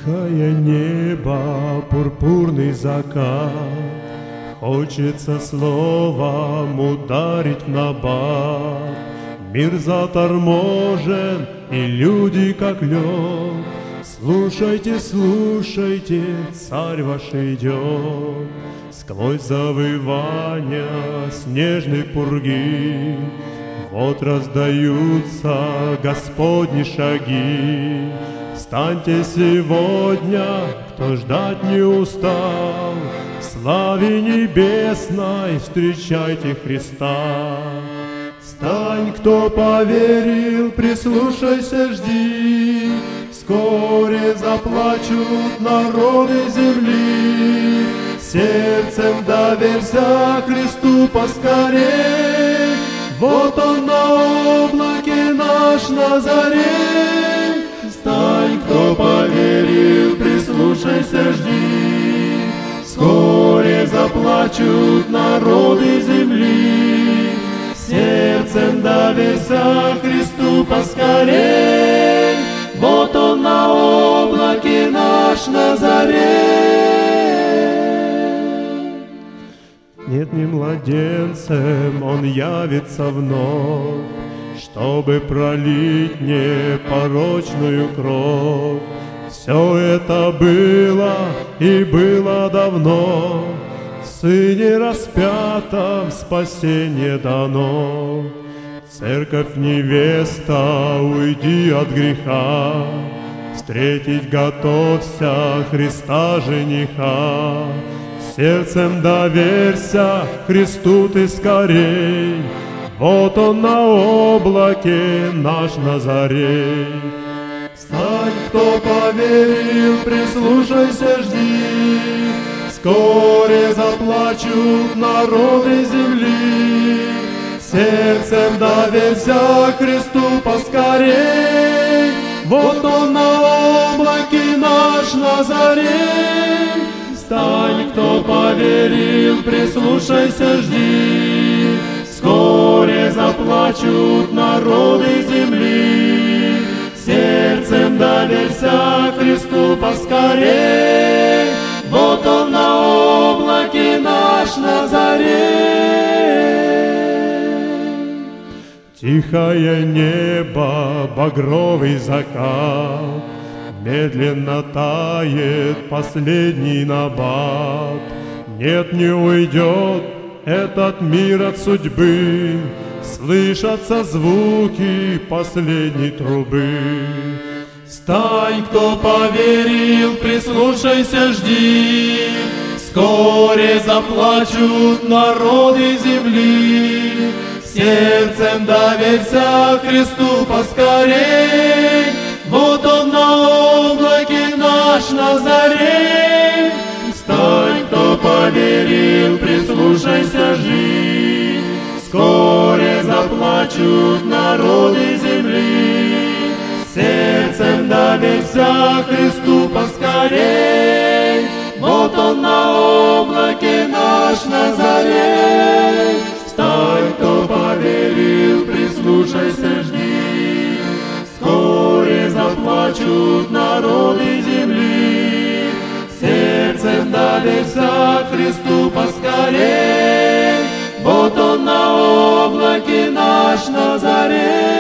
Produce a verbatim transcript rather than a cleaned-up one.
Тихое небо, пурпурный закат, хочется словом ударить в набат. Мир заторможен, и люди как лед. Слушайте, слушайте, царь ваш идет. Сквозь завывания снежной пурги вот раздаются Господни шаги. Встаньте сегодня, кто ждать не устал, в славе небесной встречайте Христа. Встань, кто поверил, прислушайся, жди, вскоре заплачут народы земли. Сердцем доверься Христу поскорей, вот Он на облаке наш Назарей. Встань, кто поверил, прислушайся, жди, вскоре заплачут народы земли. Сердцем доверься Христу поскорей, вот Он на облаке наш Назарей. Нет, не младенцем Он явится вновь, чтобы пролить непорочную кровь. Все это было и было давно, в Сыне распятом спасение дано. Церковь невеста, уйди от греха, встретить готовься Христа жениха. Сердцем доверься Христу ты скорей, вот Он на облаке наш Назарей. Встань, кто поверил, прислушайся, жди, вскоре заплачут народы земли. Сердцем доверься Христу поскорей, вот Он на облаке наш Назарей. Встань, кто поверил, прислушайся, жди, вскоре заплачут народы земли. Сердцем доверься Христу поскорей, вот Он на облаке наш Назарей. Тихое небо, багровый закат, медленно тает последний набат. Нет, не уйдет этот мир от судьбы, слышатся звуки последней трубы. Встань, кто поверил, прислушайся, жди, вскоре заплачут народы земли. Сердцем доверься Христу поскорей, вот Он на облаке наш Назарей. Встань, кто поверил, прислушайся, жди, вскоре заплачут народы земли. Сердцем доверься Христу поскорей, вот Он на облаке наш Назарей. Встань, кто поверил, прислушайся, жди, вскоре заплачут народы земли. Сердцем доверься Христу поскорей, вот Он на облаке наш Назарей.